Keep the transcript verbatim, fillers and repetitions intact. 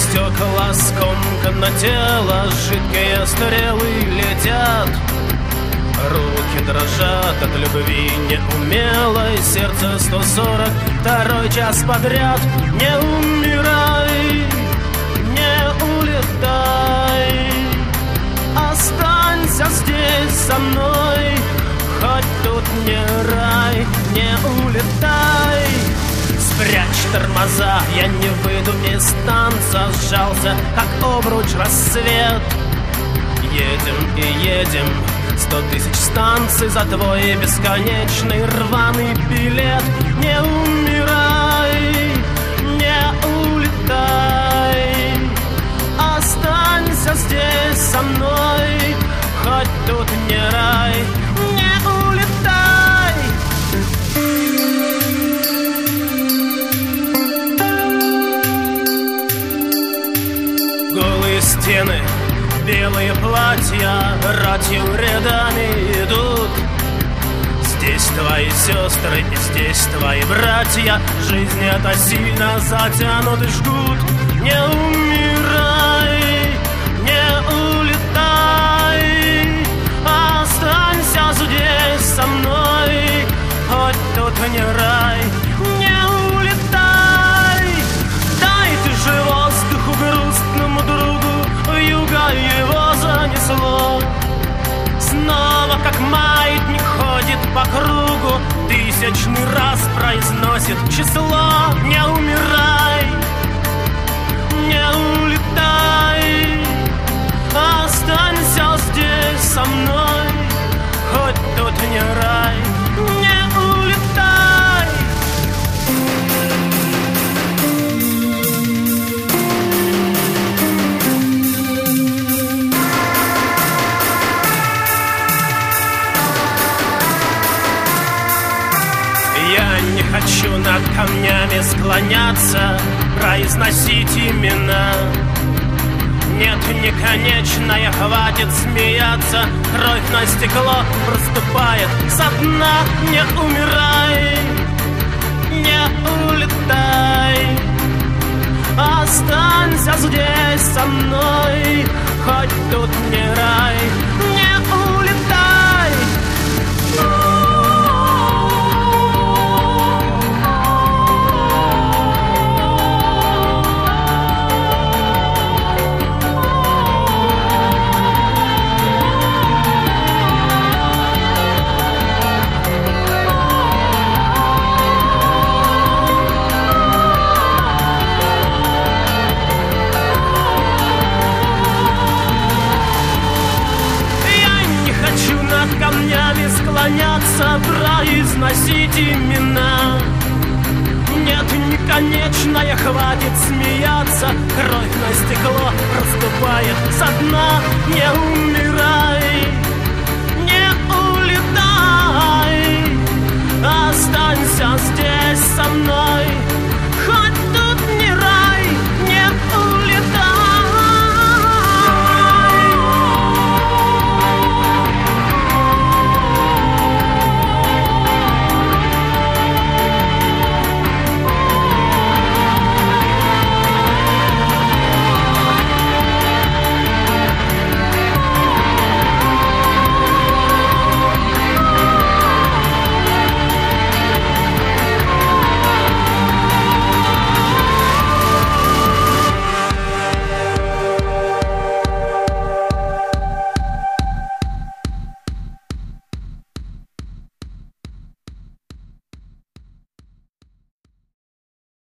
стекла скомкано тело, жидкие стрелы летят. Руки дрожат от любви неумелой, сердце сто сорок второй час подряд. Не умирай, не улетай, останься здесь со мной, хоть тут не рай. Не улетай, спрячь тормоза, я не выйду из танца. Сжался, как обруч, рассвет. Едем и едем, сто тысяч станций за твой бесконечный рваный билет. Не умирай, не улетай, останься здесь со мной, хоть тут не рай. Не улетай. Голые стены, белые платья, ратью рядами идут. Здесь твои сестры и здесь твои братья. Жизнь это сильно затянут и жгут. Не умирай, не улетай, останься здесь со мной, хоть тут не рай. Не улетай, дай ты же воздуху грустному другу, юга его занесло. Снова как маятник ходит по кругу, тысячный раз произносит число. Не умирай, не улетай, останься здесь со мной, хоть тут не рай. Не улетай. Я не хочу над камнями склоняться, произносить имена. Нет, не конечная, хватит смеяться. Кровь на стекло проступает со дна. Не умирай, не улетай, останься здесь со мной, хоть тут не рай. Не улетай. Камнями склоняться, произносить имена. Нет, не конечная, хватит смеяться. Кровь на стекло проступает со дна. Не умирай,